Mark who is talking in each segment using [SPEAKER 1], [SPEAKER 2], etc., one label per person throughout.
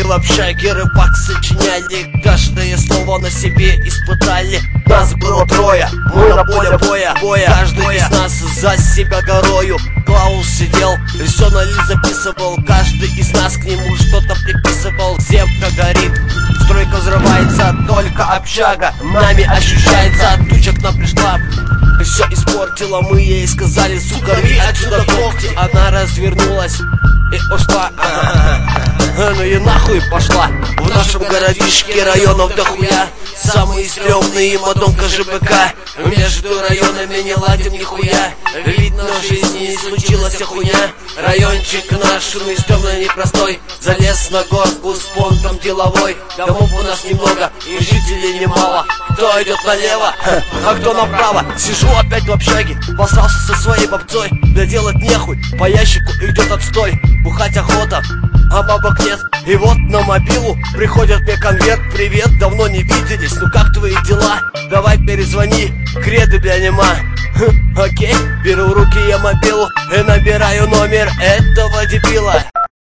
[SPEAKER 1] в общаге рыбак сочиняли, каждое слово на себе испытали. Нас было трое, мы на поле боя. Каждый из нас за себя горою. Клаус сидел, все на лист записывал. Каждый из нас к нему что-то приписывал. Земка горит, стройка взрывается, только общага нами ощущается. От тучек нам пришла, все испортила. Мы ей сказали: сука, рви отсюда когти. Она развернулась и ушла. Ну и нахуй пошла. В нашем городишке районов дохуя. Самые стрёмные мадонка ЖБК. Между районами не ладим нихуя. Видно, в жизни не случилась хуйня. Райончик наш, ну и стрёмно непростой. Залез на горку с понтом деловой. Домов у нас немного и жителей немало. Кто идет налево, а кто направо. Сижу опять в общаге, посрался со своей бабцой. Да делать нехуй, по ящику идет отстой. Бухать охота, а бабок нет. И вот на мобилу приходит мне конверт: привет, давно не виделись, ну как твои дела? Давай перезвони, креды бля нема. Окей, беру в руки я мобилу и набираю номер этого дебила.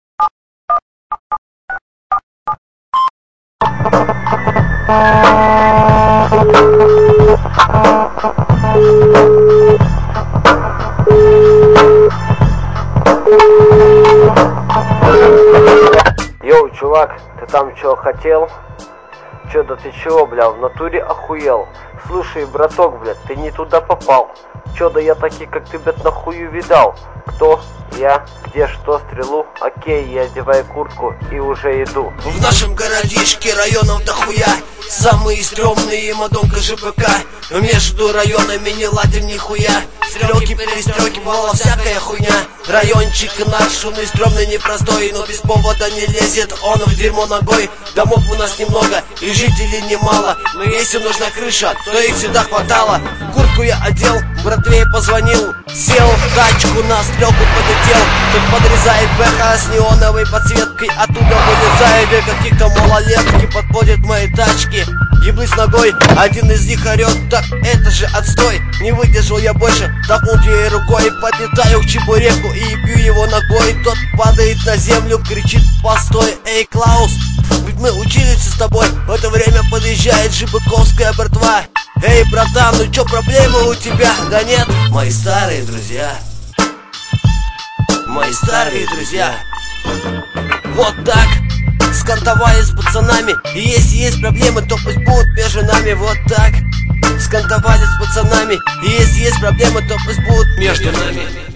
[SPEAKER 2] Йоу, чувак, ты там чё хотел? Чё, да ты чего, бля, в натуре охуел? Слушай, браток, блядь, ты не туда попал. Чё, да я такие, как ты, блядь, нахую видал? Кто? Я? Где что? Стрелу? Окей, я одеваю куртку и уже иду.
[SPEAKER 1] В нашем городишке районов дохуя. Самые стрёмные мадонка ЖБК. Между районами не ладим нихуя. Стрелки, перестрелки, была всякая хуйня. Райончик наш, он и стрёмный, непростой, но без повода не лезет он в дерьмо ногой. Домов у нас немного и жителей немало, но если нужна крыша, то их всегда хватало. Куртку я одел, братве позвонил, сел в тачку, на стрелку полетел. Тут подрезает бэха с неоновой подсветкой, оттуда вылезает и каких-то малолетки подходят к моей тачке. Еблысь ногой, один из них орет: так это же отстой. Не выдержал я больше, толкнул ей рукой, подлетаю к чебуреку и бью его ногой. Тот падает на землю, кричит: постой, эй, Клаус, ведь мы учились с тобой. В это время подъезжает жибыковская братва. Эй, братан, ну чё, проблемы у тебя? Да нет, мои старые друзья. Мои старые друзья. Вот так скантовали с пацанами. И если есть проблемы, то пусть будут между нами. Вот так скантовали с пацанами. И если есть проблемы, то пусть будут между нами.